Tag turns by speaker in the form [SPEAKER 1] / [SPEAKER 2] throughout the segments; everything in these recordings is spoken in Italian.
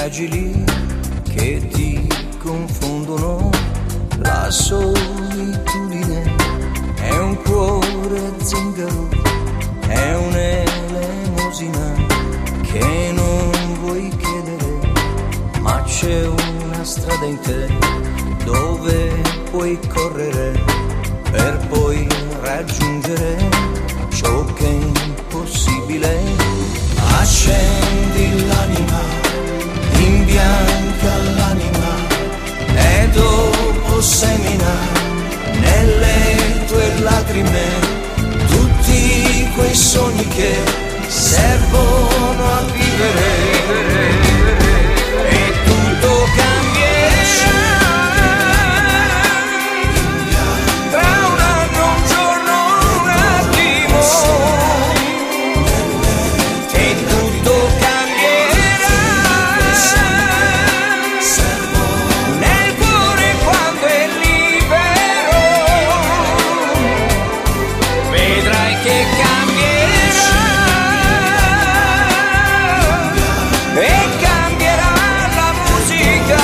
[SPEAKER 1] fragili che ti confondono. La solitudine è un cuore zingaro, è un'elemosina che non vuoi chiedere, ma c'è una strada in te dove puoi correre per poi raggiungere ciò che è impossibile. Accendi l'anima, imbianca l'anima e dopo semina nelle tue lacrime tutti quei sogni che servono a vivere. E tutto cambierà tra un anno, un giorno, un attimo. E tutto cambierà nel cuore quando è libero. Vedrai che cambierà e cambierà la musica.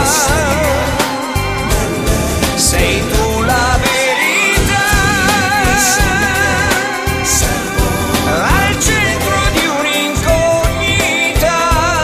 [SPEAKER 1] Sei tu la verità al centro di un'incognita.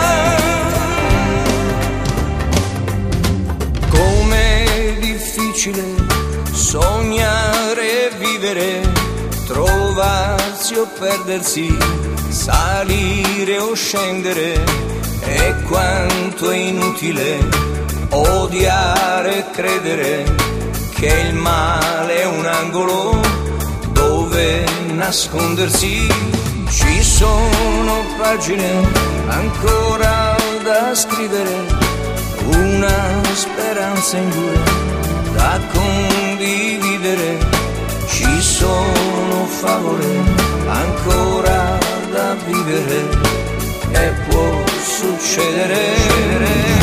[SPEAKER 1] Com'è difficile sognare e vivere, trovarsi o perdersi, salire o scendere, e quanto è inutile odiare e credere che il male è un angolo dove nascondersi. Ci sono pagine ancora da scrivere, una speranza in due da condividere. Ci sono favole ancora da vivere e può succedere.